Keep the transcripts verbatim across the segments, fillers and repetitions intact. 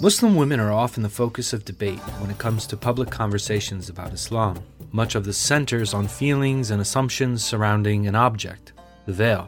Muslim women are often the focus of debate when it comes to public conversations about Islam. Much of this centers on feelings and assumptions surrounding an object, the veil.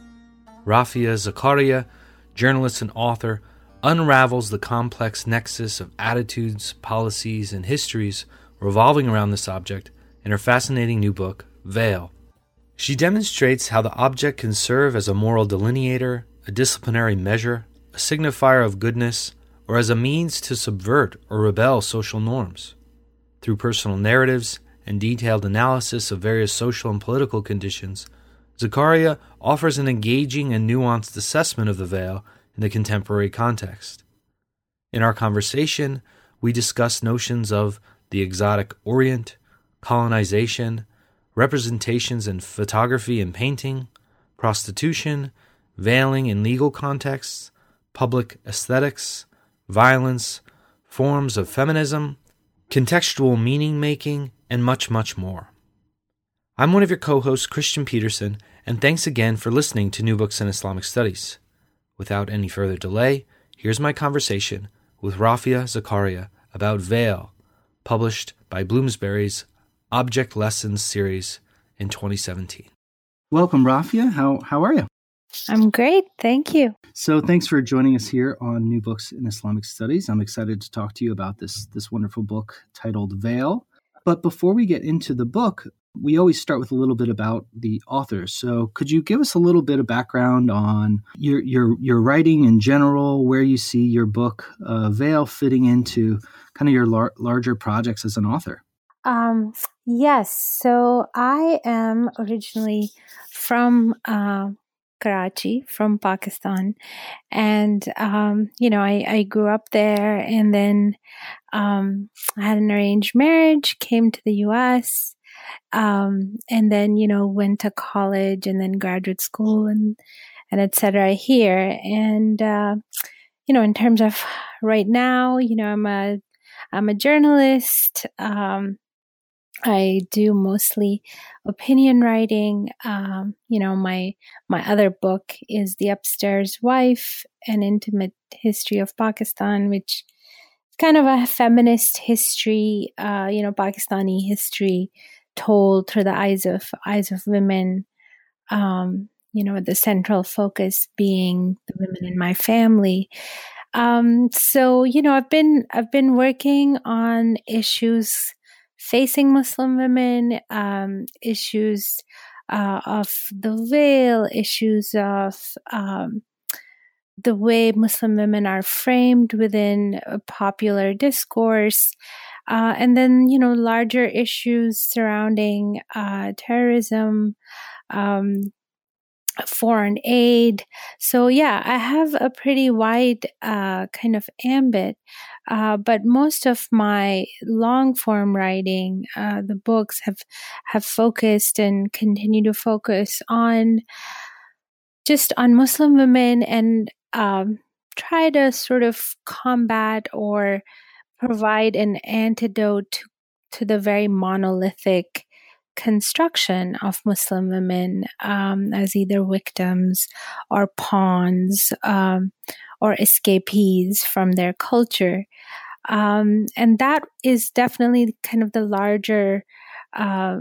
Rafia Zakaria, journalist and author, unravels the complex nexus of attitudes, policies, and histories revolving around this object in her fascinating new book, Veil. She demonstrates how the object can serve as a moral delineator, a disciplinary measure, a signifier of goodness, or as a means to subvert or rebel social norms. Through personal narratives and detailed analysis of various social and political conditions, Zakaria offers an engaging and nuanced assessment of the veil in the contemporary context. In our conversation, we discuss notions of the exotic Orient, colonization, representations in photography and painting, prostitution, veiling in legal contexts, public aesthetics, violence, forms of feminism, contextual meaning-making, and much, much more. I'm one of your co-hosts, Christian Peterson, and thanks again for listening to New Books in Islamic Studies. Without any further delay, here's my conversation with Rafia Zakaria about Veil, published by Bloomsbury's Object Lessons series in twenty seventeen. Welcome, Rafia. How how are you? I'm great. Thank you. So thanks for joining us here on New Books in Islamic Studies. I'm excited to talk to you about this, this wonderful book titled Veil. But before we get into the book, we always start with a little bit about the author. So could you give us a little bit of background on your your, your writing in general, where you see your book uh, Veil fitting into kind of your lar- larger projects as an author? Um, yes. So I am originally from uh, Karachi, from Pakistan. And, um, you know, I, I grew up there, and then um, I had an arranged marriage, came to the U S, um, and then, you know, went to college and then graduate school and, and et cetera here. And, uh, you know, in terms of right now, you know, I'm a, I'm a journalist. Um, I do mostly opinion writing. Um, you know, my my other book is The Upstairs Wife, An Intimate History of Pakistan, which is kind of a feminist history, uh, you know, Pakistani history told through the eyes of eyes of women. Um, you know, the central focus being the women in my family. Um, so, you know, I've been I've been working on issues facing Muslim women, um, issues uh, of the veil, issues of um, the way Muslim women are framed within a popular discourse, uh, and then, you know, larger issues surrounding uh, terrorism, um, foreign aid. So yeah, I have a pretty wide uh, kind of ambit, uh, but most of my long form writing, uh, the books have have focused and continue to focus on just on Muslim women, and um, try to sort of combat or provide an antidote to, to the very monolithic construction of Muslim women um, as either victims or pawns um, or escapees from their culture. Um, and that is definitely kind of the larger uh,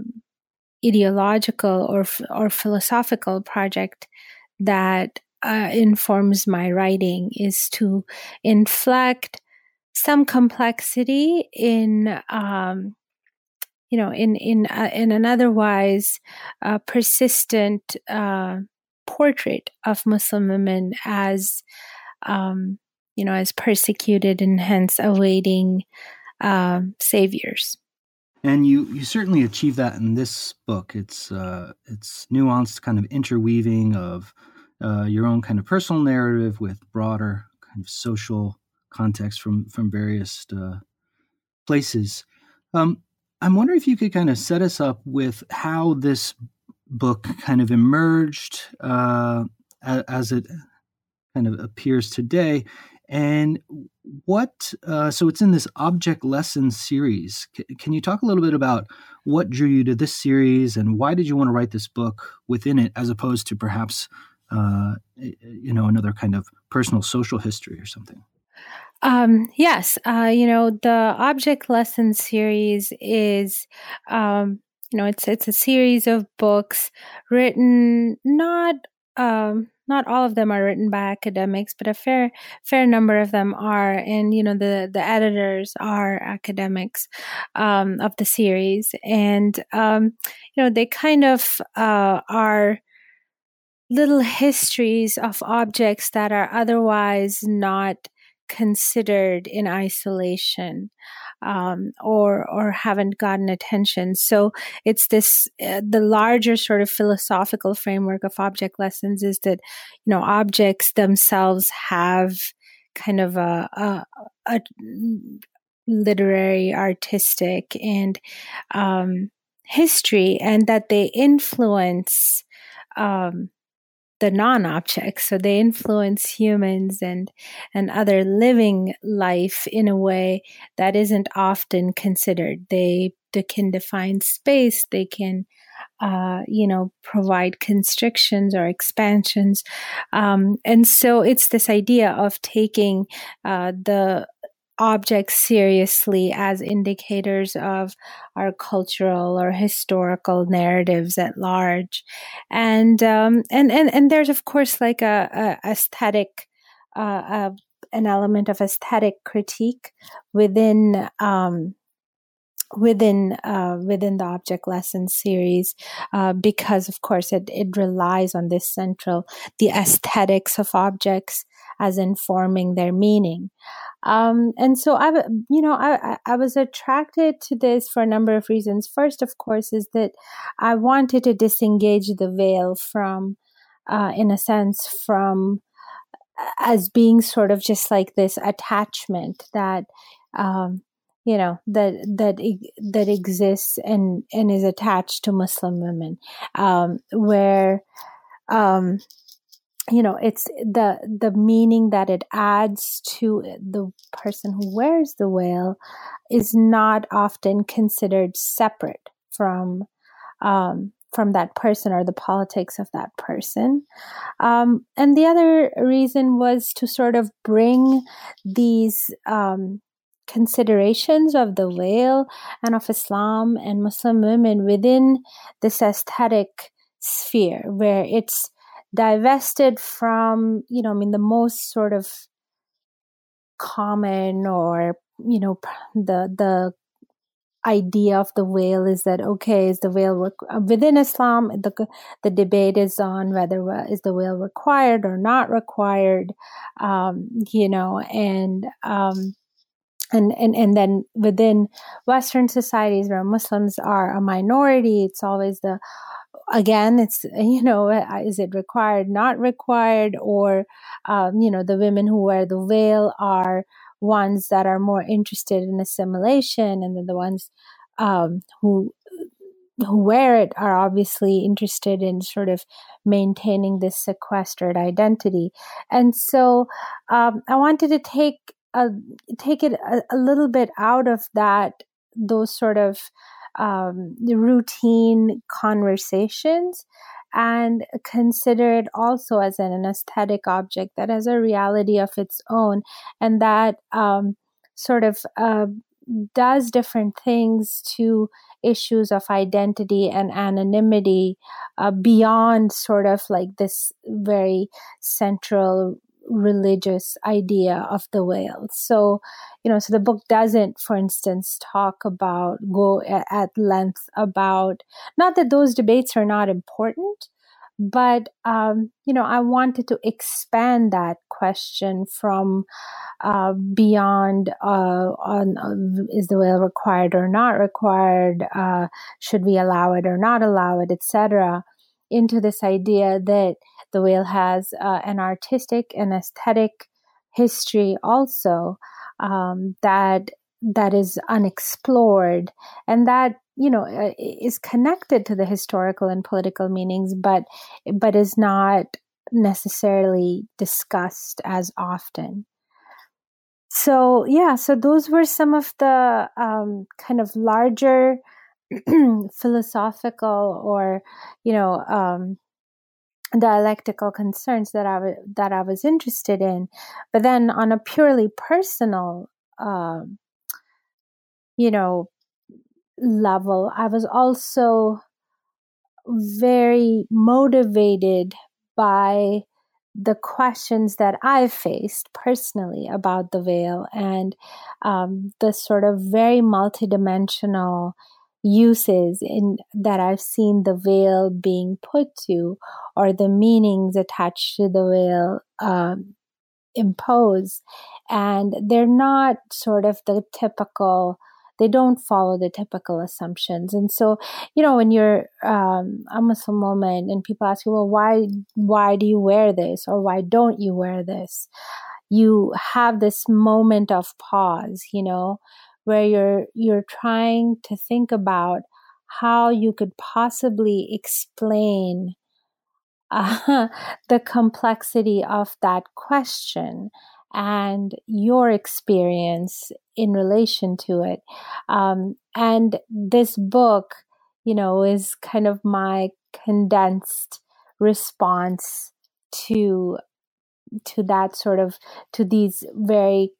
ideological or or philosophical project that uh, informs my writing, is to inflect some complexity in um, you know, in in uh, in an otherwise uh, persistent uh, portrait of Muslim women as, um, you know, as persecuted and hence awaiting uh, saviors. And you, you certainly achieve that in this book. It's uh, it's nuanced kind of interweaving of uh, your own kind of personal narrative with broader kind of social context from from various uh, places. Um, I'm wondering if you could kind of set us up with how this book kind of emerged uh, as it kind of appears today, and what, uh, so it's in this Object Lessons series. C- can you talk a little bit about what drew you to this series, and why did you want to write this book within it, as opposed to perhaps, uh, you know, another kind of personal social history or something? Um, yes, uh, you know, the Object Lesson series is, um, you know, it's it's a series of books written not um, not all of them are written by academics, but a fair fair number of them are, and you know, the the editors are academics um, of the series, and um, you know, they kind of uh, are little histories of objects that are otherwise not considered in isolation, um, or or haven't gotten attention. So it's this uh, the larger sort of philosophical framework of Object Lessons is that, you know, objects themselves have kind of a, a, a literary, artistic, and um, history, and that they influence um, the non-objects. So they influence humans and and other living life in a way that isn't often considered. They they can define space. They can uh, you know, provide constrictions or expansions. Um, and so it's this idea of taking uh, the objects seriously as indicators of our cultural or historical narratives at large, and um, and and and there's of course like a, a aesthetic, uh, uh, an element of aesthetic critique within. Um, within uh, within the Object Lesson series, uh, because of course it, it relies on this central, the aesthetics of objects as informing their meaning. Um, and so I, you know, I, I was attracted to this for a number of reasons. First, of course, is that I wanted to disengage the veil from, uh, in a sense, from as being sort of just like this attachment that, um, you know, that that that exists and and is attached to Muslim women, um, where. Um, you know, it's the the meaning that it adds to the person who wears the veil is not often considered separate from um, from that person or the politics of that person. Um, and the other reason was to sort of bring these um, considerations of the veil and of Islam and Muslim women within this aesthetic sphere where it's divested from, you know, I mean, the most sort of common or, you know, the, the idea of the veil is that, okay, is the veil re- within Islam, the, the debate is on whether is the veil required or not required, um, you know, and, um, and, and, and then within Western societies where Muslims are a minority, it's always the, again, it's, you know, is it required, not required, or, um, you know, the women who wear the veil are ones that are more interested in assimilation, and then the ones um, who who wear it are obviously interested in sort of maintaining this sequestered identity. And so um, I wanted to take a, take it a, a little bit out of that, those sort of um, routine conversations, and consider it also as an, an aesthetic object that has a reality of its own, and that um, sort of uh, does different things to issues of identity and anonymity uh, beyond sort of like this very central religious idea of the veil. So, you know, so the book doesn't, for instance, talk about, go at length about, not that those debates are not important, but, um, you know, I wanted to expand that question from uh, beyond uh, on uh, is the veil required or not required, uh, should we allow it or not allow it, et cetera, into this idea that the veil has uh, an artistic and aesthetic history also, um, that that is unexplored, and that, you know, uh, is connected to the historical and political meanings, but but is not necessarily discussed as often. So yeah, so those were some of the um, kind of larger philosophical or, you know, um, dialectical concerns that I w- that I was interested in. But then on a purely personal, uh, you know, level, I was also very motivated by the questions that I've faced personally about the veil, and um, the sort of very multidimensional uses in that I've seen the veil being put to, or the meanings attached to the veil um, impose. And they're not sort of the typical, they don't follow the typical assumptions. And so, you know, when you're um, a Muslim woman and people ask you, well, why, why do you wear this? Or why don't you wear this? You have this moment of pause, you know, where you're, you're trying to think about how you could possibly explain uh, the complexity of that question and your experience in relation to it. Um, and this book, you know, is kind of my condensed response to to that sort of to these very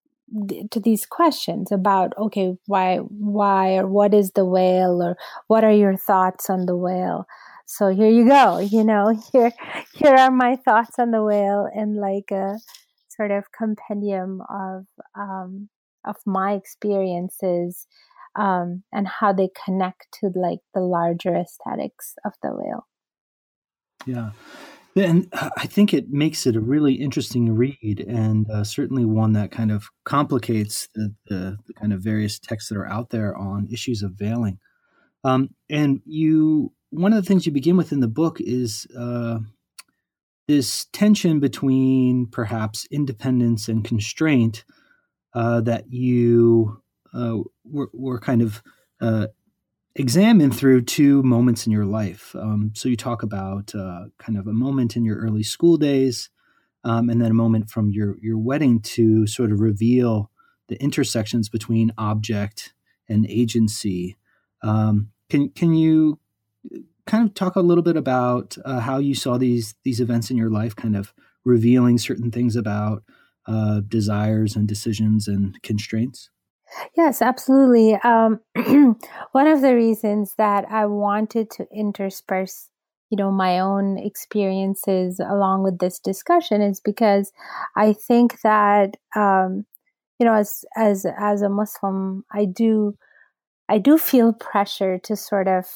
to these questions about, okay, why why or what is the whale, or what are your thoughts on the whale? So here you go, you know, here here are my thoughts on the whale, and like a sort of compendium of um of my experiences, um and how they connect to like the larger aesthetics of the whale. Yeah. And I think it makes it a really interesting read, and uh, certainly one that kind of complicates the, the, the kind of various texts that are out there on issues of veiling. Um, and you, one of the things you begin with in the book is uh, this tension between perhaps independence and constraint uh, that you uh, were, were kind of uh, examine through two moments in your life. Um, so you talk about uh, kind of a moment in your early school days, um, and then a moment from your your wedding to sort of reveal the intersections between object and agency. Um, can can you kind of talk a little bit about uh, how you saw these these events in your life, kind of revealing certain things about uh, desires and decisions and constraints? Yes, absolutely. Um, one of the reasons that I wanted to intersperse, you know, my own experiences along with this discussion is because I think that, um, you know, as as as a Muslim, I do I do feel pressure to sort of,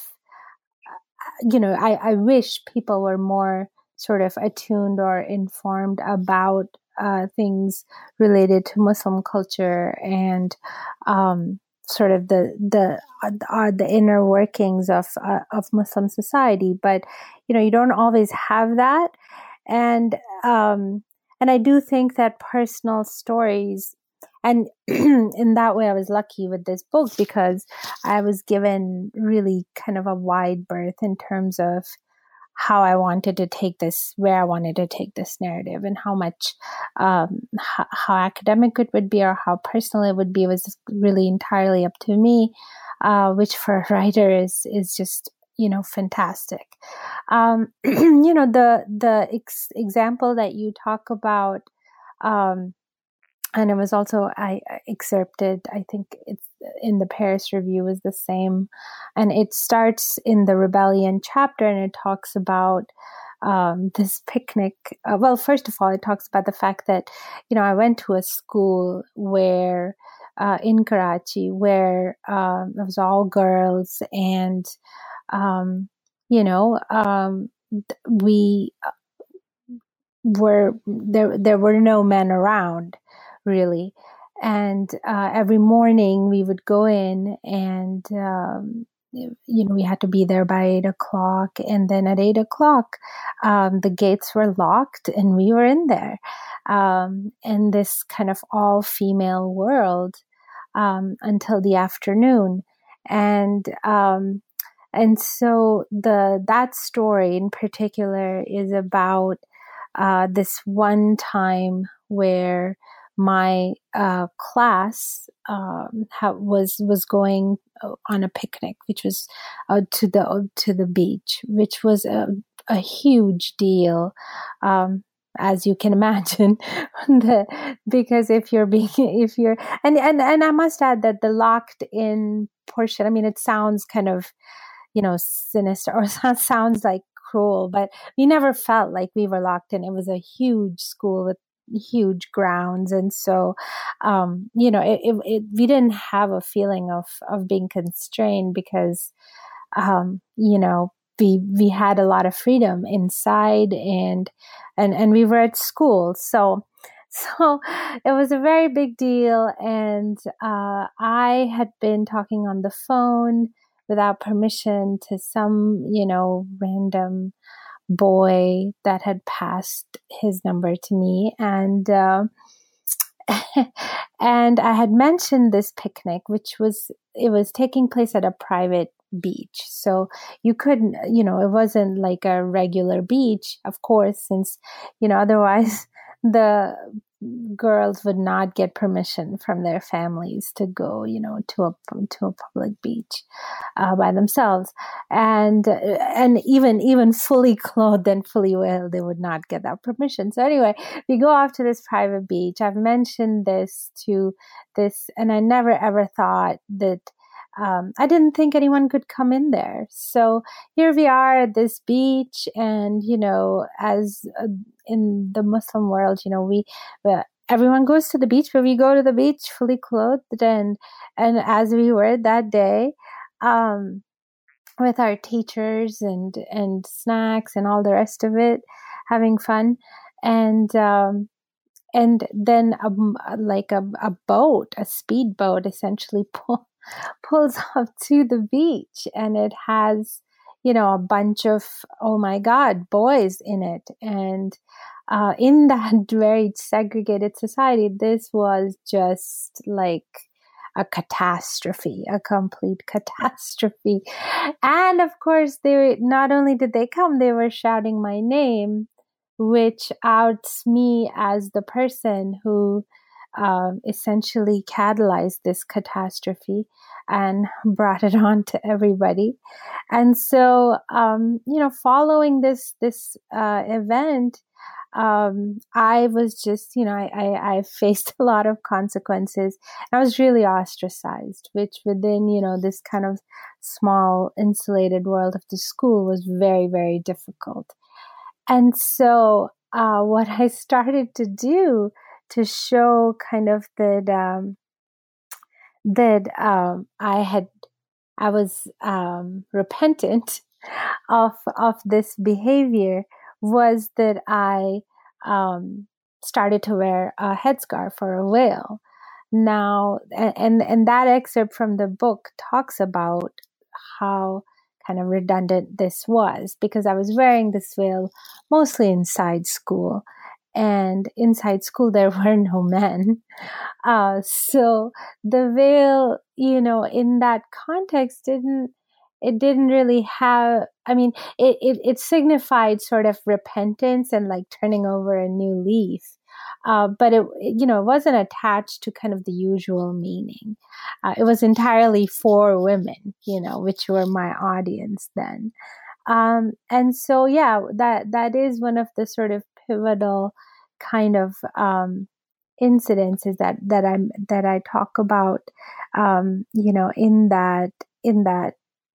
you know, I, I wish people were more sort of attuned or informed about uh, things related to Muslim culture and um, sort of the the uh, the inner workings of uh, of Muslim society. But you know, you don't always have that, and um, and I do think that personal stories. And in that way, I was lucky with this book because I was given really kind of a wide berth in terms of how I wanted to take this, where I wanted to take this narrative, and how much, um, how, how academic it would be or how personal it would be was really entirely up to me, uh, which for a writer is is just, you know, fantastic. Um, you know, the the ex- example that you talk about. Um, and it was also I excerpted, I think it's in the Paris Review is the same, and it starts in the rebellion chapter, and it talks about um, this picnic. Uh, well, first of all, it talks about the fact that, you know, I went to a school where uh, in Karachi where um, it was all girls, and um, you know um, we were there. There were no men around, really. And uh, every morning we would go in, and um, you know, we had to be there by eight o'clock. And then at eight o'clock, um, the gates were locked, and we were in there um, in this kind of all-female world um, until the afternoon. And um, and so the that story in particular is about uh, this one time where my uh, class um, ha- was was going on a picnic, which was uh, to the to the beach, which was a, a huge deal. Um, as you can imagine, the, because if you're being, if you're, and, and, and I must add that the locked in portion, I mean, it sounds kind of, you know, sinister, or sounds like cruel, but we never felt like we were locked in. It was a huge school with huge grounds. And so, um, you know, it, it, it, we didn't have a feeling of, of being constrained because, um, you know, we, we had a lot of freedom inside, and, and, and we were at school. So, so it was a very big deal. And, uh, I had been talking on the phone without permission to some, you know, random boy that had passed his number to me. And, uh, and I had mentioned this picnic, which was, it was taking place at a private beach. So you couldn't, you know, it wasn't like a regular beach, of course, since, you know, otherwise the girls would not get permission from their families to go, you know, to a to a public beach uh, by themselves, and and even even fully clothed and fully veiled, they would not get that permission. So anyway, we go off to this private beach. I've mentioned this to this, and I never ever thought that. Um, I didn't think anyone could come in there. So here we are at this beach, and, you know, as uh, in the Muslim world, you know, we, uh, everyone goes to the beach, but we go to the beach fully clothed. And, and as we were that day, um, with our teachers and, and snacks and all the rest of it, having fun. And, um, and then a, like a, a boat, a speedboat essentially pull, pulls up to the beach, and it has, you know, a bunch of, oh my God, boys in it. And uh, in that very segregated society, this was just like a catastrophe, a complete catastrophe. And of course, they not only did they come, they were shouting my name, which outs me as the person who um, essentially catalyzed this catastrophe and brought it on to everybody. And so, um, you know, following this this uh, event, um, I was just, you know, I, I, I faced a lot of consequences. I was really ostracized, which within, you know, this kind of small insulated world of the school was very, very difficult. And so uh, what I started to do to show kind of that um, that um, I had I was um, repentant of of this behavior was that I um, started to wear a headscarf or a veil. Now, and and that excerpt from the book talks about how kind of redundant this was, because I was wearing this veil mostly inside school. And inside school, there were no men. Uh, so the veil, you know, in that context didn't, it didn't really have, I mean, it, it, it signified sort of repentance and like turning over a new leaf. Uh, but it, you know, it wasn't attached to kind of the usual meaning. Uh, it was entirely for women, you know, which were my audience then. Um, and so, yeah, that, that is one of the sort of pivotal kind of, um, incidences that, that I'm, that I talk about, um, you know, in that, in that,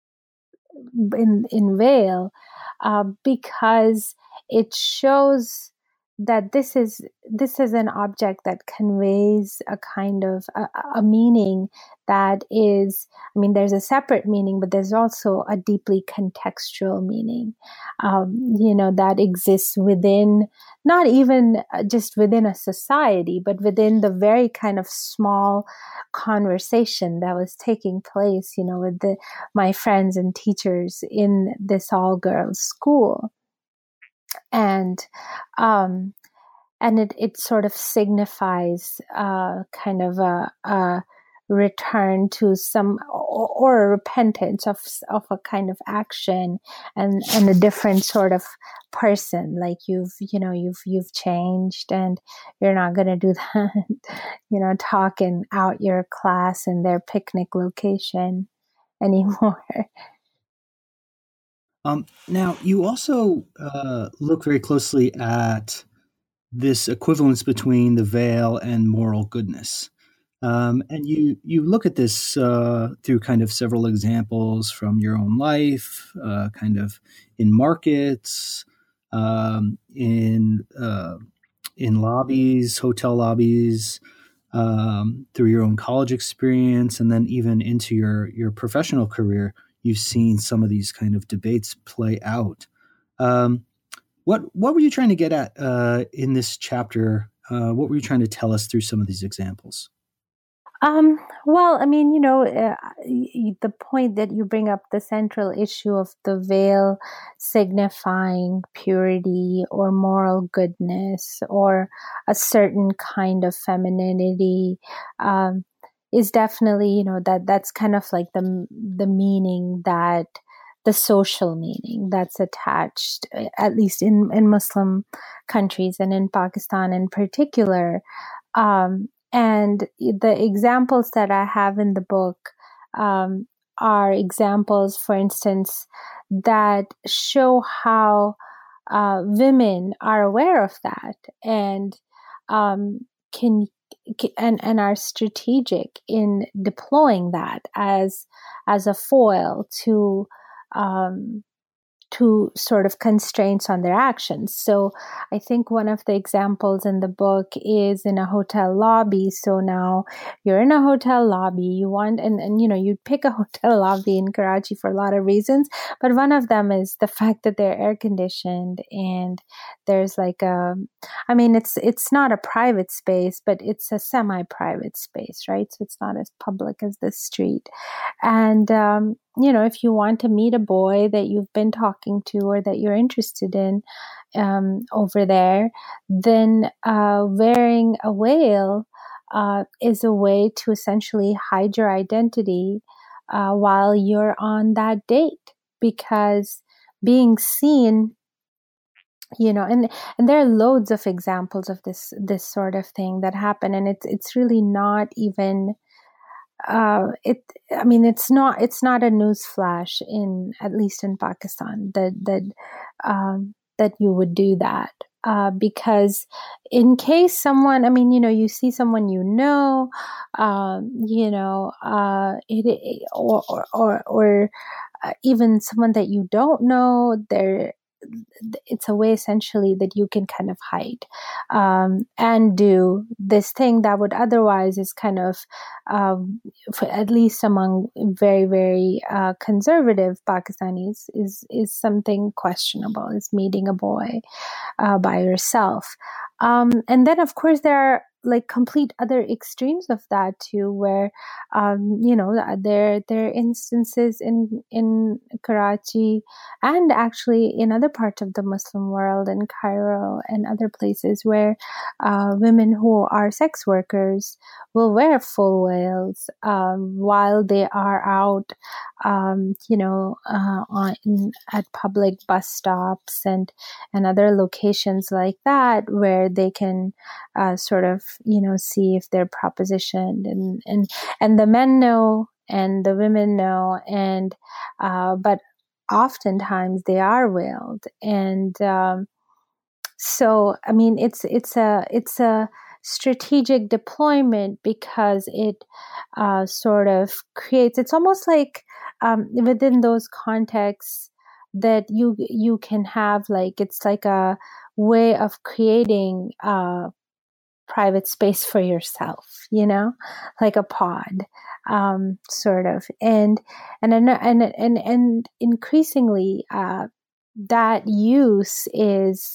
in, in Veil, uh, because it shows that this is this is an object that conveys a kind of a, a meaning that is, I mean, there's a separate meaning, but there's also a deeply contextual meaning, um, you know, that exists within, not even just within a society, but within the very kind of small conversation that was taking place, you know, with the, my friends and teachers in this all-girls school. And, um, and it, it sort of signifies, uh, kind of a, a return to some, or, or a repentance of, of a kind of action and, and a different sort of person. Like you've, you know, you've, you've changed and you're not going to do that, you know, talking out your class and their picnic location anymore. Um, now, you also uh, look very closely at this equivalence between the veil and moral goodness. Um, and you you look at this uh, through kind of several examples from your own life, uh, kind of in markets, um, in uh, in lobbies, hotel lobbies, um, through your own college experience, and then even into your your professional career. You've seen some of these kind of debates play out. Um, what what were you trying to get at uh, in this chapter? Uh, what were you trying to tell us through some of these examples? Um, well, I mean, you know, uh, y- the point that you bring up, the central issue of the veil signifying purity or moral goodness or a certain kind of femininity, um, is definitely, you know, that that's kind of like the the meaning that the social meaning that's attached, uh, at least in in Muslim countries and in Pakistan in particular. Um, and the examples that I have in the book um, are examples, for instance, that show how uh, women are aware of that and um, can and and are strategic in deploying that as as a foil to um, to sort of constraints on their actions. So I think one of the examples in the book is in a hotel lobby. So now you're in a hotel lobby, you want, and, and you know, you pick a hotel lobby in Karachi for a lot of reasons, but one of them is the fact that they're air conditioned and there's like a, I mean, it's, it's not a private space, but it's a semi-private space, right? So it's not as public as the street. And, um, you know, if you want to meet a boy that you've been talking to or that you're interested in um, over there, then uh, wearing a veil uh, is a way to essentially hide your identity uh, while you're on that date, because being seen, you know, and and there are loads of examples of this this sort of thing that happen, and it's it's really not even uh, it. I mean, it's not. It's not a news flash in, at least in Pakistan, that that um, that you would do that uh, because in case someone, I mean, you know, you see someone you know, um, you know, uh, it, it or or or, or uh, even someone that you don't know, they're it's a way essentially that you can kind of hide um, and do this thing that would otherwise is kind of, um, for at least among very, very uh, conservative Pakistanis, is is something questionable. Is meeting a boy uh, by yourself. Um, and then, of course, there are like complete other extremes of that too, where um, you know there there are instances in in Karachi and actually in other parts of the Muslim world, in Cairo and other places, where uh, women who are sex workers will wear full veils um, while they are out, um, you know, uh, on in, at public bus stops and and other locations like that, where they can uh, sort of, you know, see if they're propositioned, and and and the men know and the women know, and uh, but oftentimes they are veiled, and um, so I mean it's it's a it's a strategic deployment because it uh, sort of creates, it's almost like um, within those contexts that you you can have, like, it's like a way of creating uh, private space for yourself, you know, like a pod, um, sort of, and and and and and, and increasingly, uh, that use is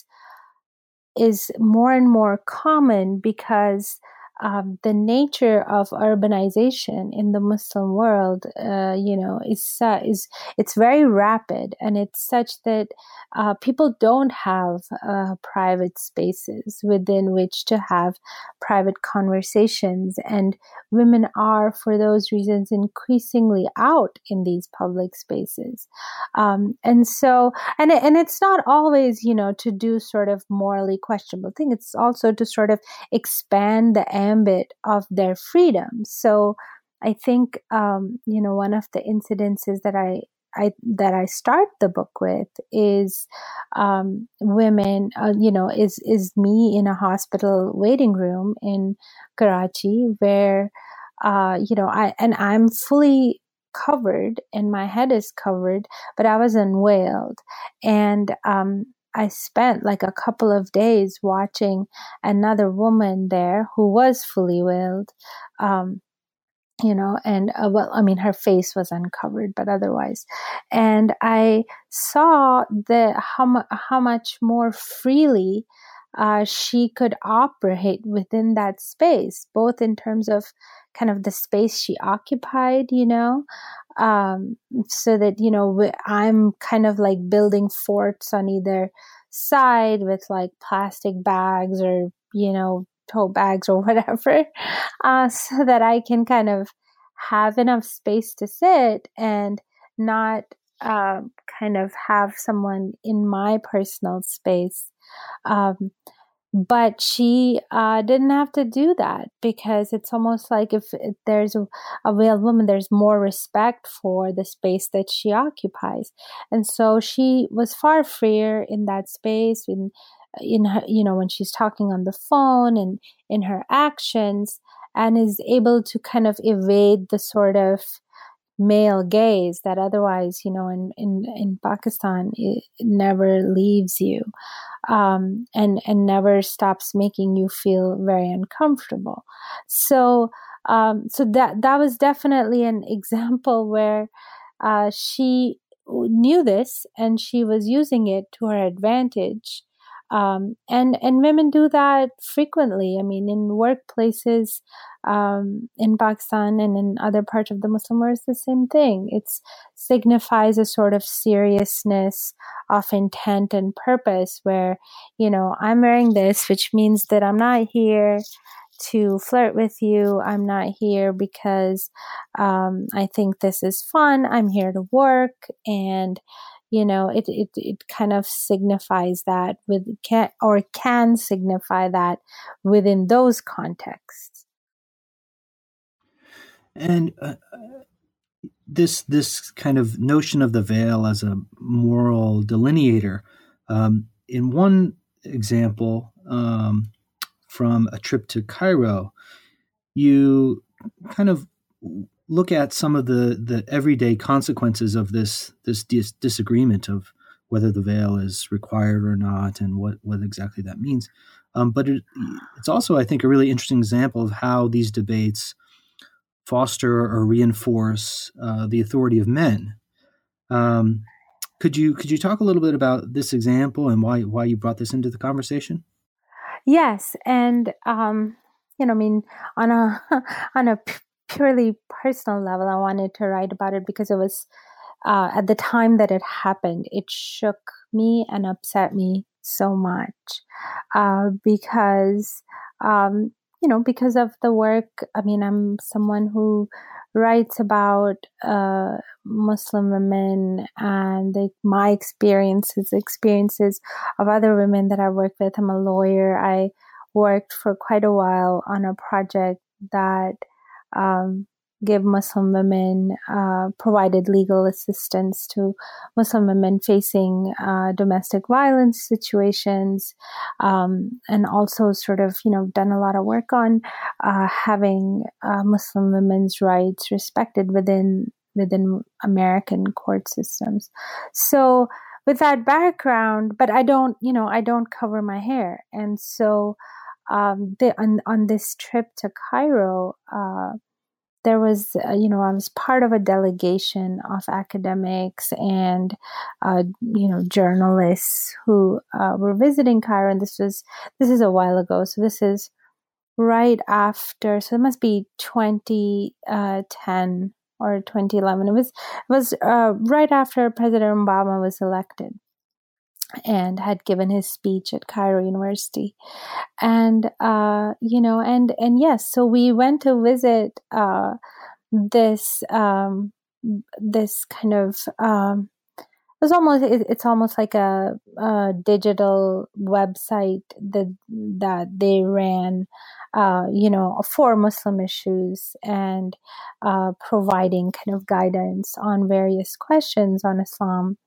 is more and more common because um, the nature of urbanization in the Muslim world, uh, you know, is uh, is it's very rapid, and it's such that uh, people don't have uh, private spaces within which to have private conversations, and women are, for those reasons, increasingly out in these public spaces, um, and so, and it, and it's not always, you know, to do sort of morally questionable thing. It's also to sort of expand the ambit of their freedom. So I think, um, you know, one of the incidences that I, I that I start the book with is um, women. Uh, you know, is is me in a hospital waiting room in Karachi, where uh, you know, I and I'm fully covered and my head is covered, but I was unveiled, and um, I spent like a couple of days watching another woman there who was fully veiled. Um, you know, and uh, well, I mean, her face was uncovered, but otherwise, and I saw the how mu- how much more freely uh, she could operate within that space, both in terms of kind of the space she occupied, you know, um, so that you know w- I'm kind of like building forts on either side with like plastic bags or you know tote bags or whatever, uh, so that I can kind of have enough space to sit and not uh, kind of have someone in my personal space. Um, but she uh, didn't have to do that because it's almost like if, if there's a, a veiled woman, there's more respect for the space that she occupies. And so she was far freer in that space, in, in her, you know, when she's talking on the phone and in her actions, and is able to kind of evade the sort of male gaze that otherwise, you know, in, in, in Pakistan, it never leaves you. Um, and and never stops making you feel very uncomfortable. So um, so that that was definitely an example where uh, she knew this and she was using it to her advantage. Um, and and women do that frequently. I mean, in workplaces um, in Pakistan and in other parts of the Muslim world, it's the same thing. It signifies a sort of seriousness of intent and purpose where, you know, I'm wearing this, which means that I'm not here to flirt with you. I'm not here because um, I think this is fun. I'm here to work. And, you know, it, it, it kind of signifies that with can or can signify that within those contexts. And uh, this this kind of notion of the veil as a moral delineator, um, in one example um, from a trip to Cairo, you kind of look at some of the, the everyday consequences of this this dis- disagreement of whether the veil is required or not and what, what exactly that means. Um, but it, it's also, I think, a really interesting example of how these debates foster or reinforce uh, the authority of men. Um, could you could you talk a little bit about this example and why why you brought this into the conversation? Yes, and um, you know, I mean, on a on a p- purely personal level, I wanted to write about it because it was uh, at the time that it happened, it shook me and upset me so much uh, because um, you know, because of the work. I mean, I'm someone who writes about uh, Muslim women and the, my experiences, experiences of other women that I work with. I'm a lawyer. I worked for quite a while on a project that um, gave Muslim women, uh, provided legal assistance to Muslim women facing uh, domestic violence situations, um, and also sort of, you know, done a lot of work on uh, having uh, Muslim women's rights respected within within American court systems. So with that background, but I don't, you know, I don't cover my hair. And so um, the, on, on this trip to Cairo, uh, there was, uh, you know, I was part of a delegation of academics and, uh, you know, journalists who uh, were visiting Cairo. And this was, this is a while ago. So this is right after, so it must be twenty ten or twenty eleven. It was, it was uh, right after President Obama was elected and had given his speech at Cairo University. And, uh, you know, and, and yes, so we went to visit, uh, this, um, this kind of, um, it's almost it's almost like a, a digital website that that they ran, uh, you know, for Muslim issues and uh, providing kind of guidance on various questions on Islam.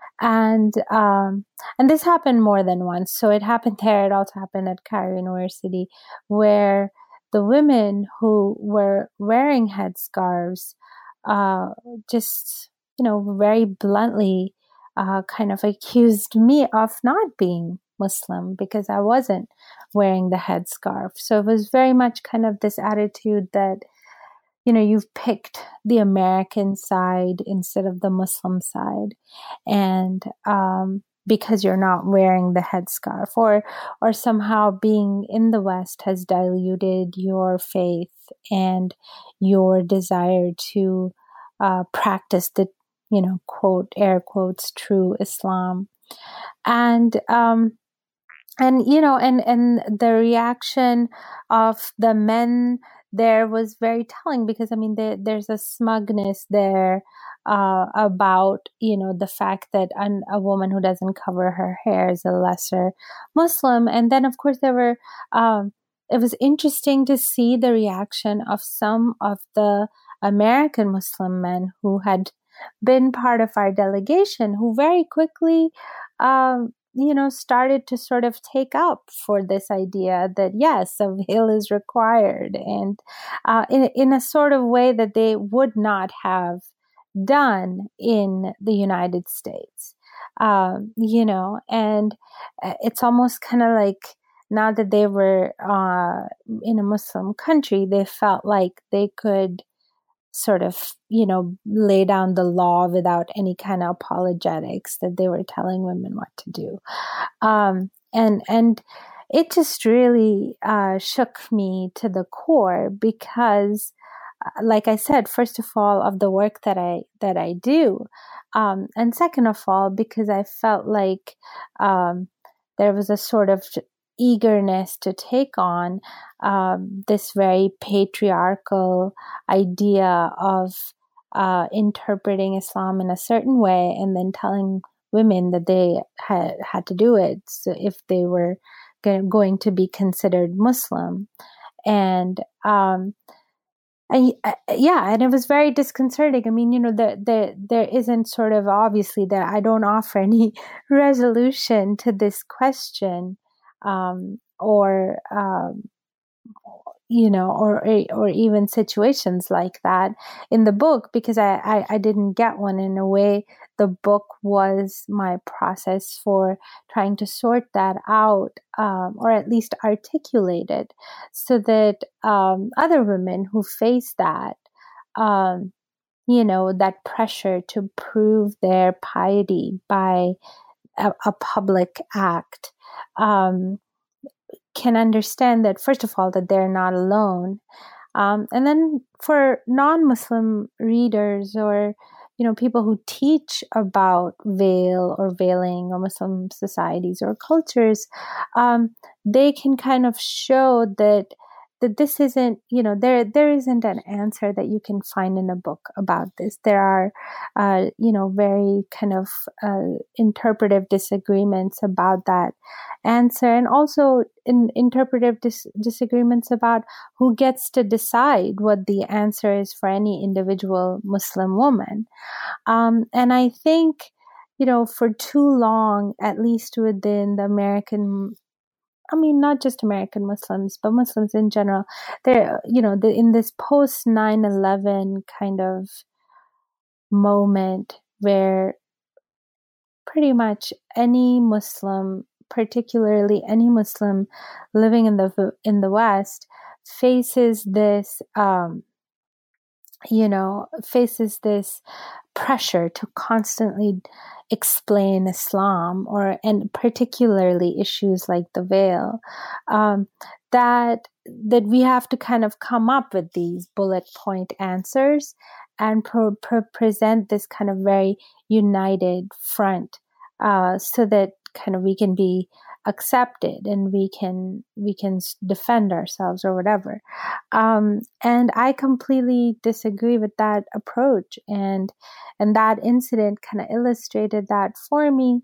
And um, and this happened more than once. So it happened there. It also happened at Cairo University, where the women who were wearing headscarves uh, just, you know, very bluntly uh, kind of accused me of not being Muslim because I wasn't wearing the headscarf. So it was very much kind of this attitude that, you know, you've picked the American side instead of the Muslim side. And um, because you're not wearing the headscarf, or or somehow being in the West has diluted your faith and your desire to uh, practice the, you know, quote, air quotes, true Islam. And, um, and, you know, and, and the reaction of the men there was very telling, because I mean, there, there's a smugness there uh, about, you know, the fact that an, a woman who doesn't cover her hair is a lesser Muslim. And then, of course, there were, um, it was interesting to see the reaction of some of the American Muslim men who had been part of our delegation, who very quickly, um, you know, started to sort of take up for this idea that, yes, a veil is required, and uh, in, in a sort of way that they would not have done in the United States, um, you know, and it's almost kind of like, now that they were uh, in a Muslim country, they felt like they could sort of, you know, lay down the law without any kind of apologetics, that they were telling women what to do. Um, and, and it just really uh, shook me to the core because, uh, like I said, first of all, of the work that I, that I do. Um, and second of all, because I felt like um, there was a sort of eagerness to take on um, this very patriarchal idea of uh, interpreting Islam in a certain way and then telling women that they had had to do it so if they were g- going to be considered Muslim. And um, I, I, yeah, and it was very disconcerting. I mean, you know, the, the, there isn't sort of, obviously, that I don't offer any resolution to this question. Um, or, um, you know, or, or even situations like that in the book, because I, I, I didn't get one. In a way, the book was my process for trying to sort that out, um, or at least articulate it so that um, other women who face that, um, you know, that pressure to prove their piety by a, a public act, um, can understand that, first of all, that they're not alone. Um, and then for non-Muslim readers, or, you know, people who teach about veil or veiling or Muslim societies or cultures, um, they can kind of show that that this isn't, you know, there there isn't an answer that you can find in a book about this. There are, uh, you know, very kind of uh, interpretive disagreements about that answer, and also in interpretive dis- disagreements about who gets to decide what the answer is for any individual Muslim woman. Um, and I think, you know, for too long, at least within the American, I mean, not just American Muslims, but Muslims in general, they're, you know, the, in this post nine eleven kind of moment where pretty much any Muslim, particularly any Muslim living in the in the West, faces this, um, you know, faces this pressure to constantly explain Islam, or and particularly issues like the veil, um, that that we have to kind of come up with these bullet point answers and pro- pro- present this kind of very united front, uh, so that kind of we can be accepted and we can we can defend ourselves or whatever. Um, and I completely disagree with that approach. And and that incident kind of illustrated that for me,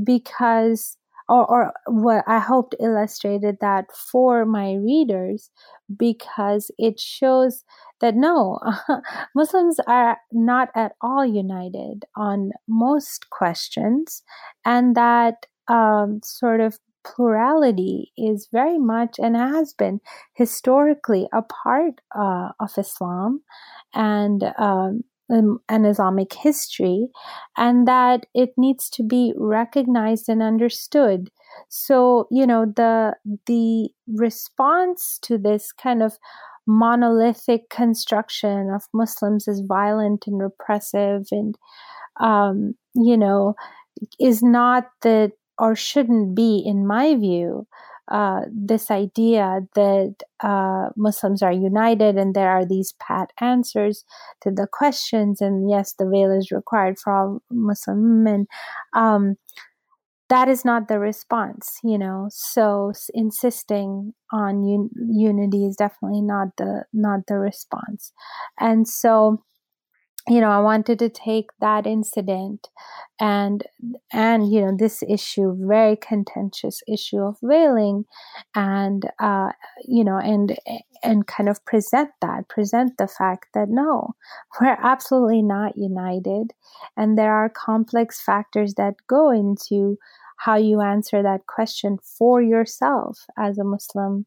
because or, or what I hoped illustrated that for my readers, because it shows that no, Muslims are not at all united on most questions, and that um, sort of plurality is very much and has been historically a part uh, of Islam and um, and Islamic history, and that it needs to be recognized and understood. So, you know, the the response to this kind of monolithic construction of Muslims as violent and repressive and, um, you know, is not that, or shouldn't be, in my view, uh, this idea that uh, Muslims are united and there are these pat answers to the questions, and yes, the veil is required for all Muslim women. Um, that is not the response, you know. So insisting on un- unity is definitely not the not the response. And so, you know, I wanted to take that incident and, and, you know, this issue, very contentious issue of veiling, and, uh, you know, and, and kind of present that, present the fact that no, we're absolutely not united. And there are complex factors that go into how you answer that question for yourself as a Muslim,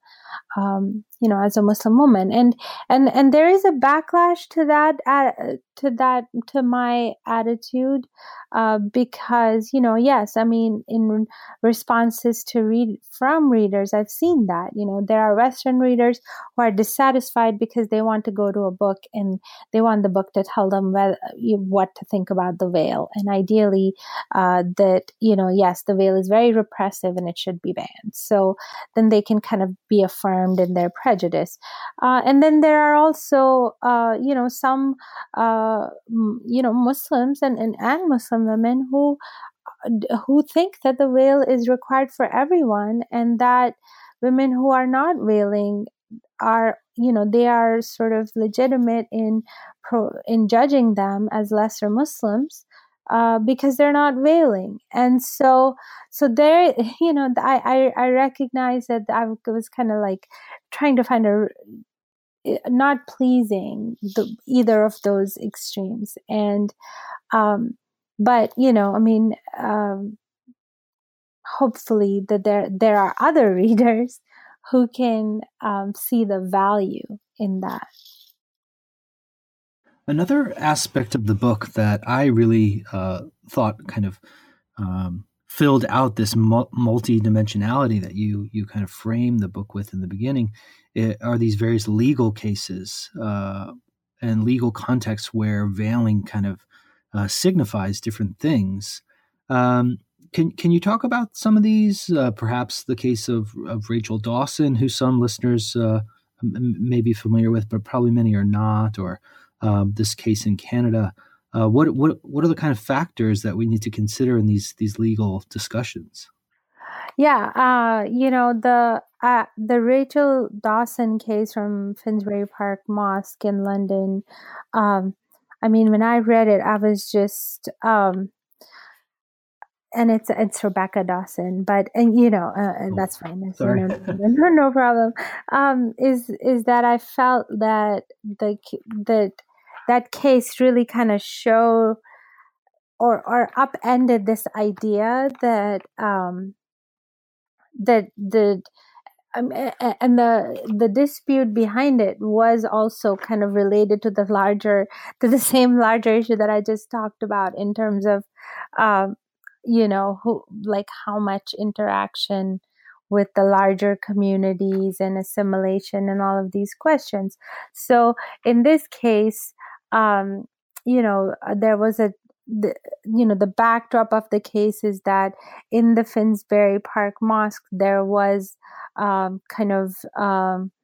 um, you know, as a Muslim woman. And, and, and there is a backlash to that, uh, to that, to my attitude, uh, because, you know, yes, I mean, in responses to read from readers, I've seen that, you know, there are Western readers who are dissatisfied because they want to go to a book and they want the book to tell them whether, what to think about the veil. And ideally, uh, that, you know, yes, the veil is very repressive and it should be banned. So then they can kind of be affirmed in their prejudice. Uh, and then there are also, uh, you know, some, uh, you know, Muslims and, and, and Muslim women who, who think that the veil is required for everyone, and that women who are not veiling are, you know, they are sort of legitimate in pro, in judging them as lesser Muslims uh, because they're not veiling. And so, so there, you know, I, I, I recognize that I was kind of like trying to find a, not pleasing the, either of those extremes. And, um, but, you know, I mean, um, hopefully that there, there are other readers who can um, see the value in that. Another aspect of the book that I really uh, thought kind of um, filled out this multi-dimensionality that you you kind of frame the book with in the beginning it, are these various legal cases uh, and legal contexts where veiling kind of uh, signifies different things. Um, can can you talk about some of these? Uh, perhaps the case of, of Rachel Dawson, who some listeners uh, m- may be familiar with, but probably many are not, or um, this case in Canada. Uh, what what what are the kind of factors that we need to consider in these these legal discussions? Yeah, uh, you know, the uh, the Rachel Dawson case from Finsbury Park Mosque in London. Um, I mean, when I read it, I was just, um, and it's it's Rebecca Dawson, but and you know, uh, Oh, that's fine. That's, sorry. no, no, no, no problem. Um, is is that I felt that the that that case really kind of show or or upended this idea that um, that the um, and the the dispute behind it was also kind of related to the larger to the same larger issue that I just talked about in terms of um, you know who like how much interaction with the larger communities and assimilation and all of these questions. So in this case, um, you know, there was a the you know the backdrop of the case is that in the Finsbury Park Mosque there was um, kind of um,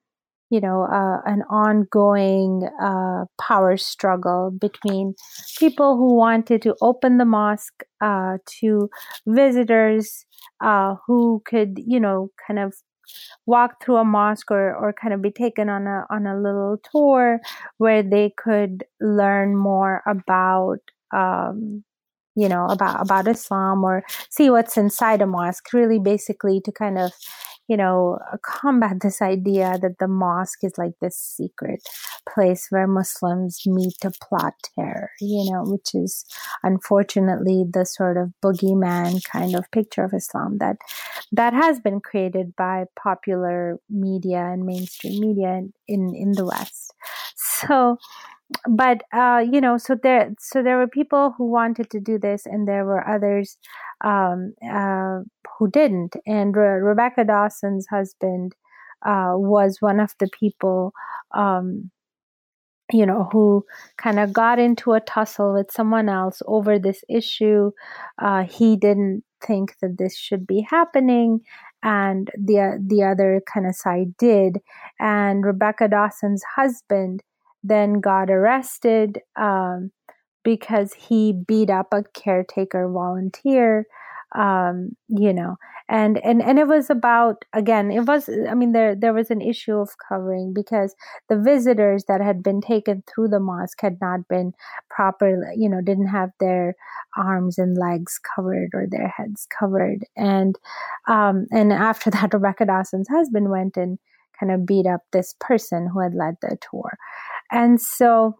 you know, uh, an ongoing uh, power struggle between people who wanted to open the mosque uh, to visitors uh, who could, you know, kind of walk through a mosque or, or kind of be taken on a on a little tour where they could learn more about um, you know about about Islam or see what's inside a mosque, really basically to kind of you know combat this idea that the mosque is like this secret place where Muslims meet to plot terror, you know which is unfortunately the sort of boogeyman kind of picture of Islam that that has been created by popular media and mainstream media in in the West. So but uh, you know, so there, so there were people who wanted to do this, and there were others um, uh, who didn't. And Re- Rebecca Dawson's husband uh, was one of the people, um, you know, who kind of got into a tussle with someone else over this issue. Uh, he didn't think that this should be happening, and the the other kind of side did. And Rebecca Dawson's husband then got arrested um, because he beat up a caretaker volunteer, um, you know, and, and, and it was about, again, it was, I mean, there, there was an issue of covering because the visitors that had been taken through the mosque had not been properly, you know, didn't have their arms and legs covered or their heads covered. And, um, and after that, Rebecca Dawson's husband went and kind of beat up this person who had led the tour. And so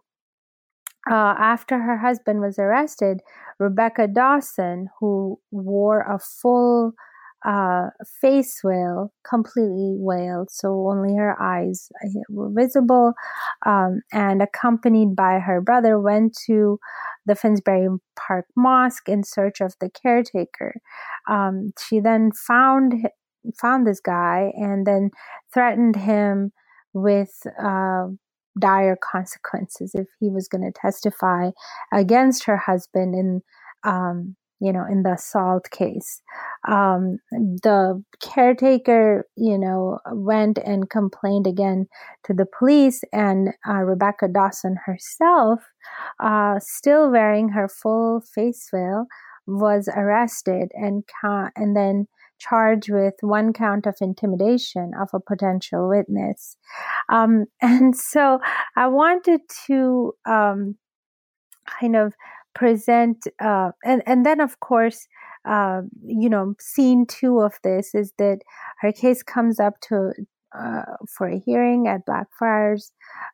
uh, after her husband was arrested, Rebecca Dawson, who wore a full uh, face veil, completely veiled, so only her eyes were visible, um, and accompanied by her brother, went to the Finsbury Park Mosque in search of the caretaker. Um, she then found found this guy and then threatened him with uh, dire consequences if he was going to testify against her husband in, um, you know, in the assault case. Um, the caretaker, you know, went and complained again to the police, and uh, Rebecca Dawson herself, uh, still wearing her full face veil, was arrested and ca- and then charged with one count of intimidation of a potential witness. Um, and so I wanted to um, kind of present, uh, and, and then of course, uh, you know, scene two of this is that her case comes up to uh, for a hearing at Blackfriars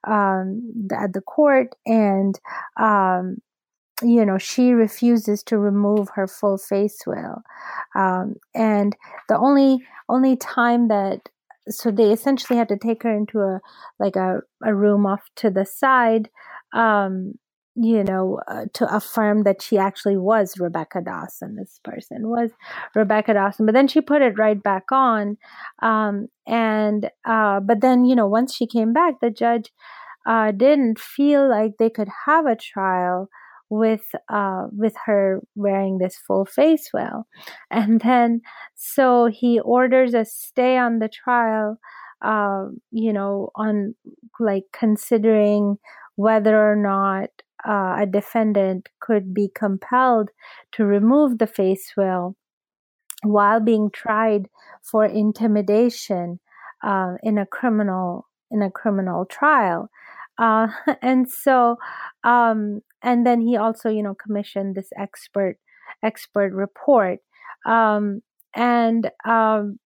um, at the court, and um, you know, she refuses to remove her full face veil. Um, and the only, only time that, so they essentially had to take her into a, like a, a room off to the side, um, you know, uh, to affirm that she actually was Rebecca Dawson. This person was Rebecca Dawson, but then she put it right back on. Um, and, uh, but then, you know, once she came back, the judge, uh, didn't feel like they could have a trial with uh with her wearing this full face veil. And then so he orders a stay on the trial, uh, you know, on like considering whether or not uh, a defendant could be compelled to remove the face veil while being tried for intimidation uh, in a criminal in a criminal trial. Uh, and so, um, and then he also, you know, commissioned this expert expert report, um, and um,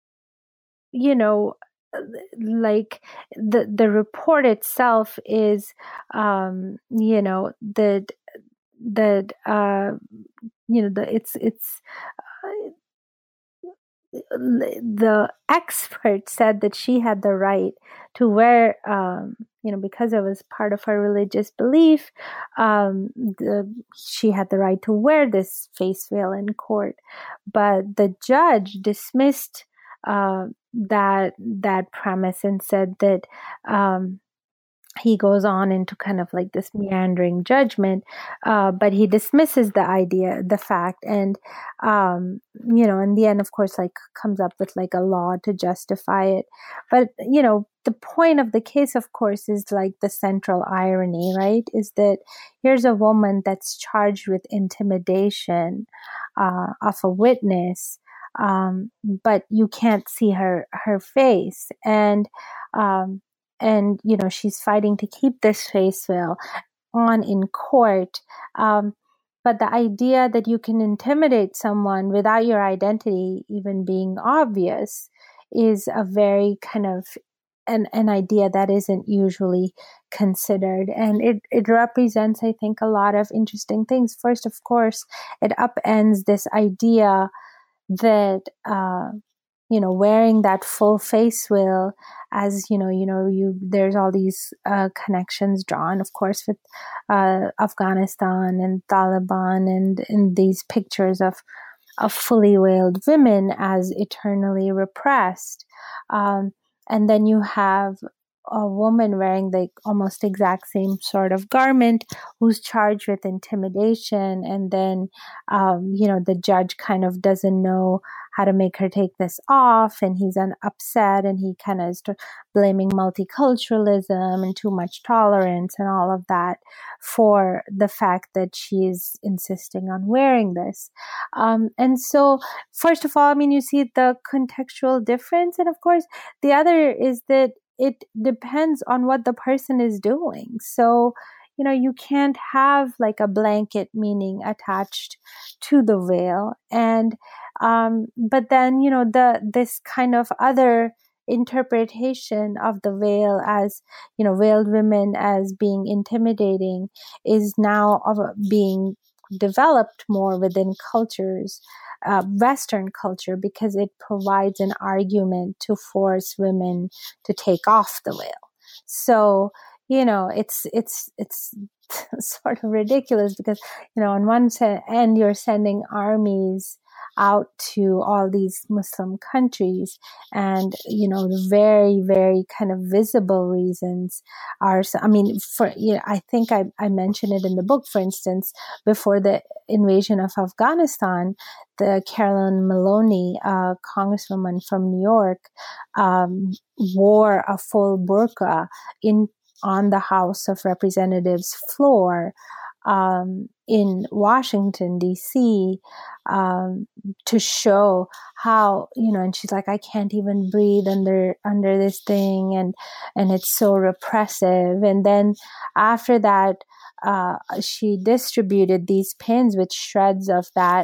you know, like the the report itself is, um, you know, that that uh, you know, the it's it's. Uh, the expert said that she had the right to wear, um, you know, because it was part of her religious belief, um, the, she had the right to wear this face veil in court. But the judge dismissed uh, that that premise and said that um, he goes on into kind of like this meandering judgment, uh, but he dismisses the idea, the fact, and um, you know, in the end, of course, like comes up with like a law to justify it. But you know, the point of the case, of course, is like the central irony, right? Is that here's a woman that's charged with intimidation uh, of a witness, um, but you can't see her her face, and um, and you know she's fighting to keep this face veil on in court. Um, but the idea that you can intimidate someone without your identity even being obvious is a very kind of an, an idea that isn't usually considered. And it, it represents, I think, a lot of interesting things. First, of course, it upends this idea that, uh, you know, wearing that full face veil, as you know, you know, you there's all these uh, connections drawn, of course, with uh, Afghanistan and Taliban, and and these pictures of of fully veiled women as eternally repressed, um, and then you have a woman wearing the almost exact same sort of garment who's charged with intimidation, and then um, you know the judge kind of doesn't know how to make her take this off, and he's un- upset, and he kind of is t- blaming multiculturalism and too much tolerance and all of that for the fact that she's insisting on wearing this. Um, and so, first of all, I mean, you see the contextual difference, and of course, the other is that it depends on what the person is doing. So, you know, you can't have like a blanket meaning attached to the veil. And, um, but then, you know, the, this kind of other interpretation of the veil as, you know, veiled women as being intimidating is now of being developed more within cultures, uh, Western culture, because it provides an argument to force women to take off the veil. So, you know, it's it's it's sort of ridiculous because, you know, on one end you're sending armies out to all these Muslim countries, and you know the very very kind of visible reasons are, I mean, for you know, I think I, I mentioned it in the book. For instance, before the invasion of Afghanistan, the Carolyn Maloney, uh, congresswoman from New York, um, wore a full burqa in on the House of Representatives floor um, in Washington, D C, um, to show how, you know, and she's like, I can't even breathe under, under this thing. And, and it's so repressive. And then after that, uh, she distributed these pins with shreds of that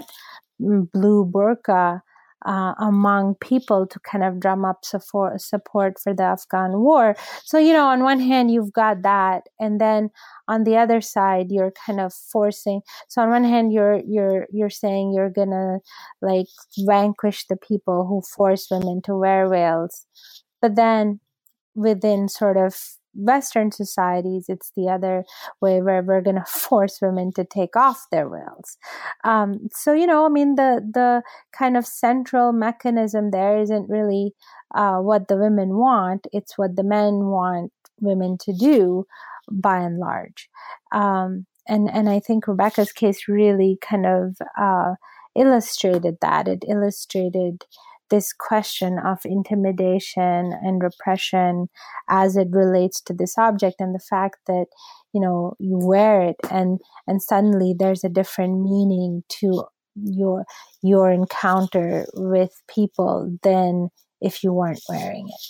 blue burqa Uh, among people to kind of drum up support, support for the Afghan war. So, you know, on one hand, you've got that. And then on the other side, you're kind of forcing. So on one hand, you're, you're, you're saying you're going to like vanquish the people who force women to wear veils. But then within sort of Western societies, it's the other way where we're going to force women to take off their veils. Um, so, you know, I mean, the the kind of central mechanism there isn't really uh, what the women want. It's what the men want women to do, by and large. Um, and, and I think Rebecca's case really kind of uh, illustrated that. It illustrated this question of intimidation and repression as it relates to this object, and the fact that, you know, you wear it and, and suddenly there's a different meaning to your, your encounter with people than if you weren't wearing it.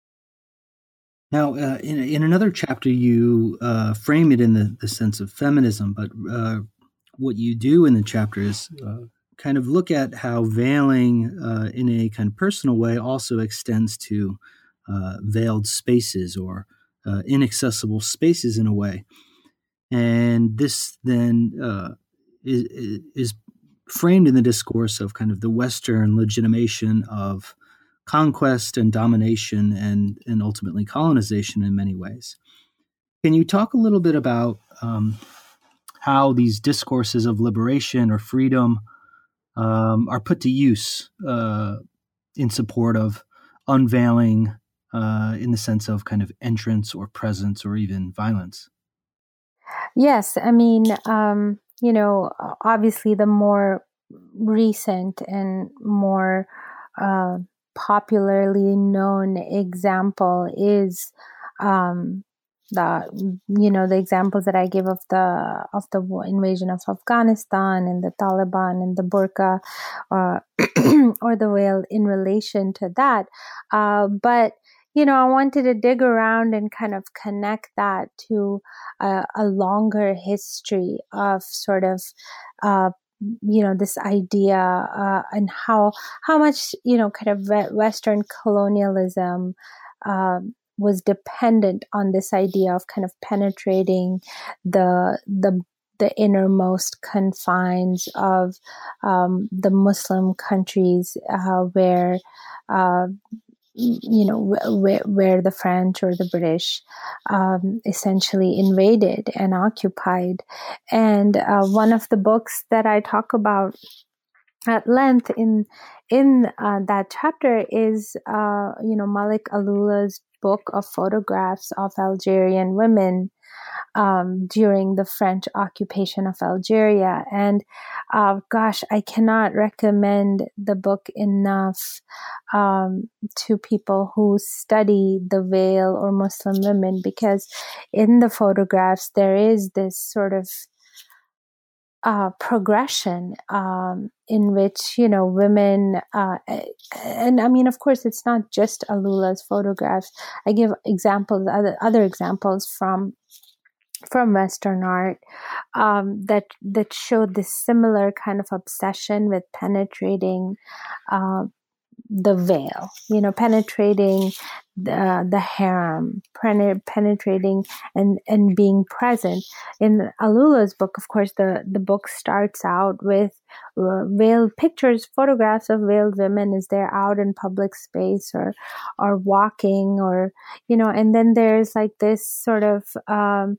Now, uh, in, in another chapter, you uh, frame it in the, the sense of feminism, but uh, what you do in the chapter is uh, kind of look at how veiling uh, in a kind of personal way also extends to uh, veiled spaces or uh, inaccessible spaces in a way. And this then uh, is, is framed in the discourse of kind of the Western legitimation of conquest and domination and, and ultimately colonization in many ways. Can you talk a little bit about um, how these discourses of liberation or freedom Um, are put to use uh, in support of unveiling uh, in the sense of kind of entrance or presence or even violence. Yes, I mean, um, you know, obviously the more recent and more uh, popularly known example is um, the, you know, the examples that I give of the of the invasion of Afghanistan and the Taliban and the burqa, uh, or the veil in relation to that. Uh, but you know, I wanted to dig around and kind of connect that to a, a longer history of sort of, uh, you know, this idea uh, and how how much, you know, kind of Western colonialism um, was dependent on this idea of kind of penetrating the the the innermost confines of um, the Muslim countries uh, where. Uh, you know, where, where the French or the British um, essentially invaded and occupied. And uh, one of the books that I talk about at length in in uh, that chapter is, uh, you know, Malik Alula's book of photographs of Algerian women um, during the French occupation of Algeria. And uh, gosh, I cannot recommend the book enough um, to people who study the veil or Muslim women, because in the photographs, there is this sort of uh, progression um, in which, you know, women, uh, and I mean, of course, it's not just Alula's photographs. I give examples, other, other examples from from Western art um, that that showed this similar kind of obsession with penetrating uh, the veil, you know, penetrating the, the harem, penetrating and, and being present. In Alula's book, of course, the, the book starts out with uh, veiled pictures, photographs of veiled women as they're out in public space or, or walking, or, you know, and then there's like this sort of, um,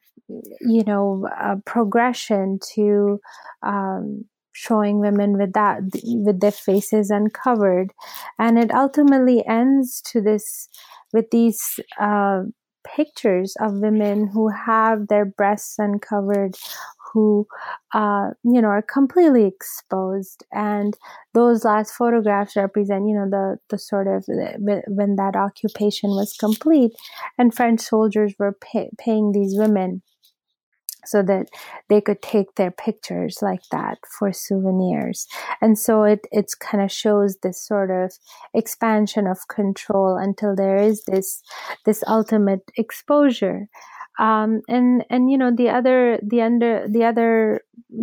you know, uh, progression to um, showing women with that, with their faces uncovered, and it ultimately ends to this with these uh, pictures of women who have their breasts uncovered, who uh, you know, are completely exposed. And those last photographs represent, you know, the the sort of when that occupation was complete, and French soldiers were pay, paying these women so that they could take their pictures like that for souvenirs. And so it it's kind of shows this sort of expansion of control until there is this this ultimate exposure. Um, and and you know, the other the under the other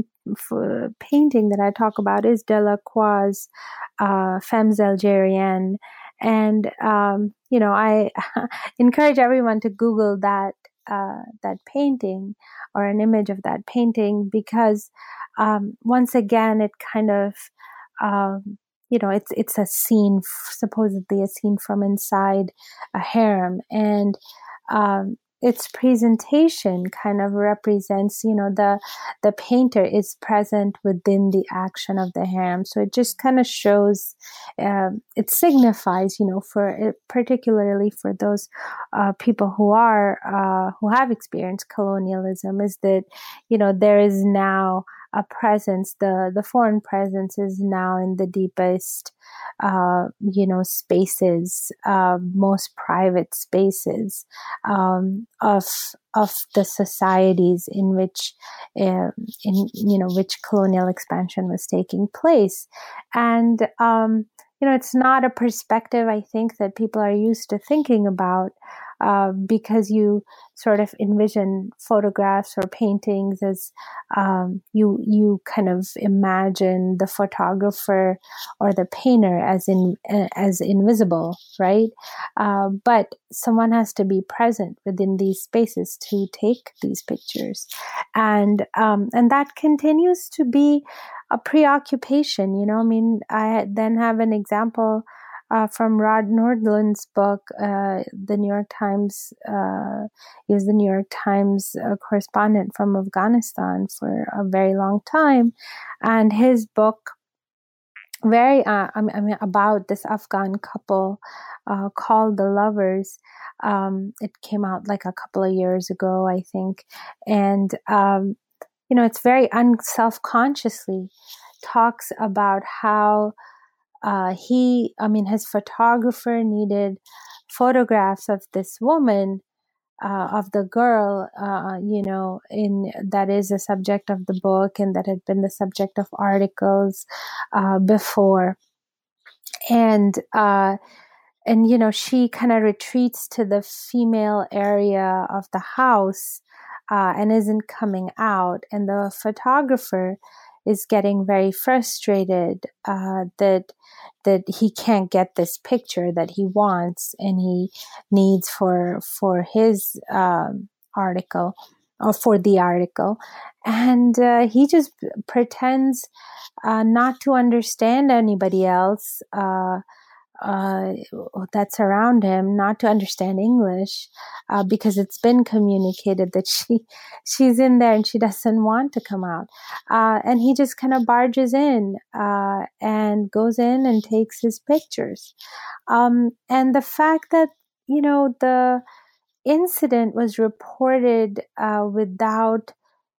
f- painting that I talk about is Delacroix's uh, Femmes Algériennes. And um, you know, I encourage everyone to Google that uh, that painting or an image of that painting, because um, once again, it kind of, um, you know, it's it's a scene, supposedly a scene from inside a harem, and um, its presentation kind of represents, you know, the the painter is present within the action of the harem. So it just kind of shows, uh, it signifies, you know, for particularly for those uh, people who are uh, who have experienced colonialism, is that, you know, there is now a presence. The the foreign presence is now in the deepest, uh, you know, spaces, uh, most private spaces um, of of the societies in which, uh, in you know, which colonial expansion was taking place, and um, you know, it's not a perspective, I think, that people are used to thinking about, uh, because you sort of envision photographs or paintings as um, you you kind of imagine the photographer or the painter as in as invisible, right? Uh, but someone has to be present within these spaces to take these pictures, and um, and that continues to be a preoccupation. You know, I mean, I then have an example uh, from Rod Nordland's book, uh, the New York Times. Uh, he was the New York Times uh, correspondent from Afghanistan for a very long time, and his book very, uh, I mean, about this Afghan couple uh, called The Lovers. Um, it came out like a couple of years ago, I think. And, um, you know, it's very un- self-consciously talks about how uh, he, I mean, his photographer needed photographs of this woman, uh, of the girl, uh, you know, in that is the subject of the book and that had been the subject of articles uh, before. And, uh, and, you know, she kind of retreats to the female area of the house uh, and isn't coming out. And the photographer is getting very frustrated uh, that that he can't get this picture that he wants and he needs for for his um, article or for the article. And uh, he just pretends uh, not to understand anybody else uh, uh, that's around him, not to understand English, uh, because it's been communicated that she she's in there and she doesn't want to come out. Uh, and he just kind of barges in uh, and goes in and takes his pictures. Um, and the fact that, you know, the incident was reported uh, without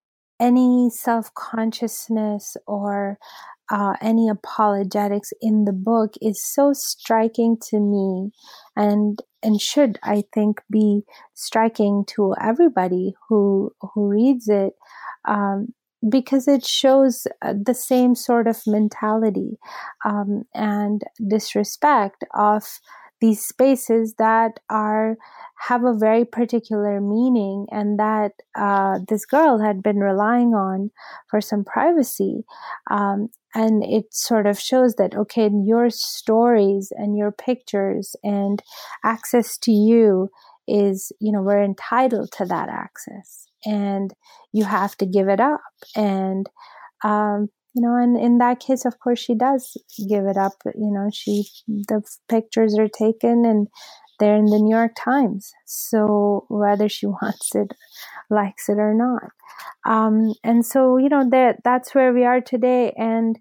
any self-consciousness or uh, any apologetics in the book is so striking to me, and and should, I think, be striking to everybody who who reads it, um, because it shows the same sort of mentality um, and disrespect of these spaces that are have a very particular meaning, and that uh, this girl had been relying on for some privacy. Um, and it sort of shows that, okay, your stories and your pictures and access to you is, you know, we're entitled to that access, and you have to give it up. And, um, you know, and in that case, of course, she does give it up. You know, she, the pictures are taken and they're in the New York Times. So whether she wants it, likes it or not. Um, and so, you know, that that's where we are today. And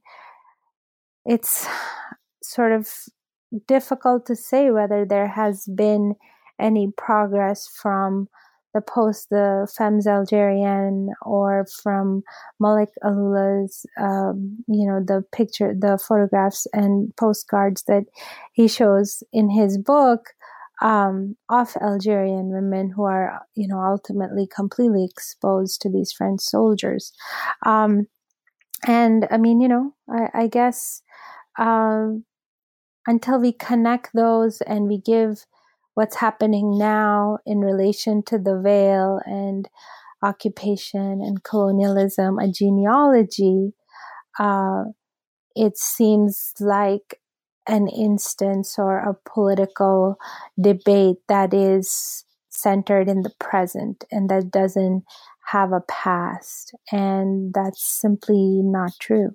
it's sort of difficult to say whether there has been any progress from the post, the Femmes Algériennes, or from Malik Alula's, um, you know, the picture, the photographs and postcards that he shows in his book um, of Algerian women who are, you know, ultimately completely exposed to these French soldiers. Um, and I mean, you know, I, I guess um, until we connect those and we give what's happening now in relation to the veil and occupation and colonialism a genealogy, uh, it seems like an instance or a political debate that is centered in the present and that doesn't have a past. And that's simply not true.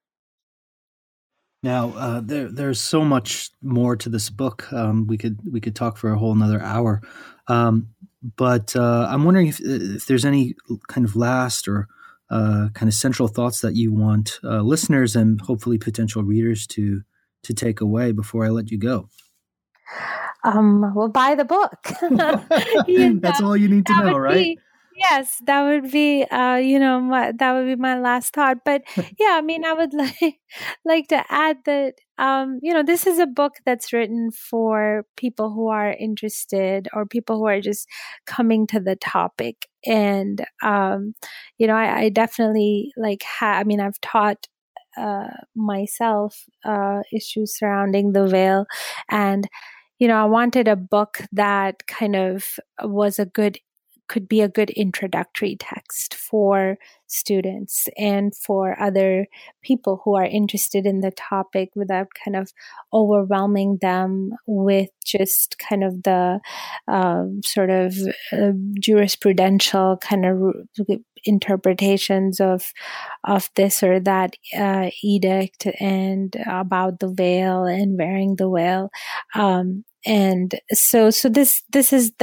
Now, uh, there there's so much more to this book. Um, we could we could talk for a whole another hour, um, but uh, I'm wondering if if there's any kind of last or uh, kind of central thoughts that you want uh, listeners and hopefully potential readers to to take away before I let you go. Um, well, buy the book. You know, that's all you need to know, right? Be, yes, that would be, uh, you know, my, that would be my last thought. But yeah, I mean, I would like like to add that, um, you know, this is a book that's written for people who are interested or people who are just coming to the topic. And, um, you know, I, I definitely like, ha- I mean, I've taught uh, myself uh, issues surrounding the veil, and you know, I wanted a book that kind of was a good, could be a good introductory text for students and for other people who are interested in the topic without kind of overwhelming them with just kind of the uh, sort of uh, jurisprudential kind of interpretations of of this or that uh, edict and about the veil and wearing the veil. Um, And so, so this, this is that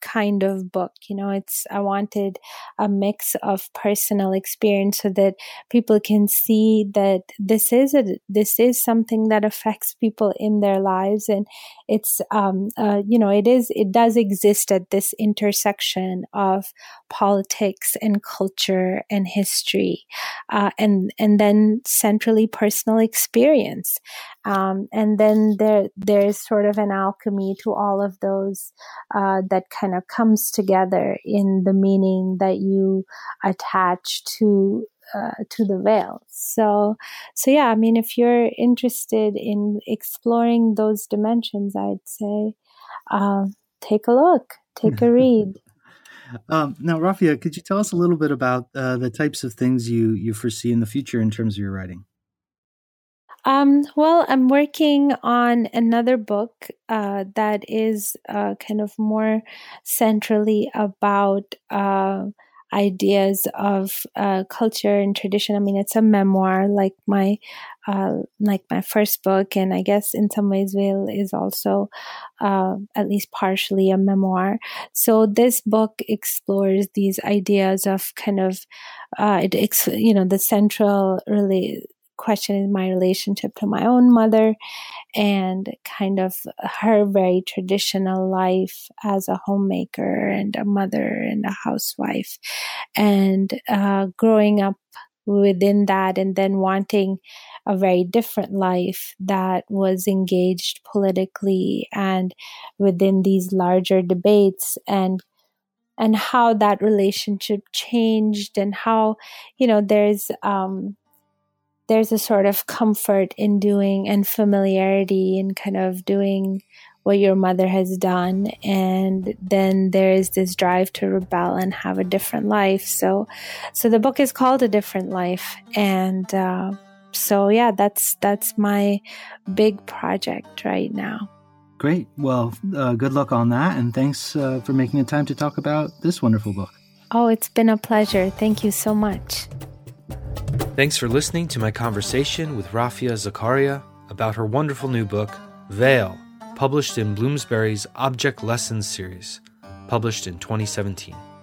kind of book. You know, it's, I wanted a mix of personal experience so that people can see that this is a, this is something that affects people in their lives. And it's, um, uh, you know, it is, it does exist at this intersection of politics and culture and history, uh, and, and then centrally personal experience. Um, and then there, there's sort of an alchemy to all of those, uh, that kind of comes together in the meaning that you attach to, uh, to the veil. So, so yeah, I mean, if you're interested in exploring those dimensions, I'd say, uh, take a look, take a read. Um, now, Rafia, could you tell us a little bit about uh, the types of things you, you foresee in the future in terms of your writing? Um, well, I'm working on another book uh, that is uh, kind of more centrally about uh, ideas of uh, culture and tradition. I mean, it's a memoir, like my uh, like my first book, and I guess in some ways, Veil is also uh, at least partially a memoir. So this book explores these ideas of kind of uh, it, ex- you know, the central really. question is my relationship to my own mother and kind of her very traditional life as a homemaker and a mother and a housewife, and uh, growing up within that, and then wanting a very different life that was engaged politically and within these larger debates, and and how that relationship changed, and how, you know, there's um there's a sort of comfort in doing and familiarity in kind of doing what your mother has done. And then there is this drive to rebel and have a different life. So, so the book is called A Different Life. And, uh, so yeah, that's, that's my big project right now. Great. Well, uh, good luck on that. And thanks uh, for making the time to talk about this wonderful book. Oh, it's been a pleasure. Thank you so much. Thanks for listening to my conversation with Rafia Zakaria about her wonderful new book, Veil, published in Bloomsbury's Object Lessons series, published in twenty seventeen.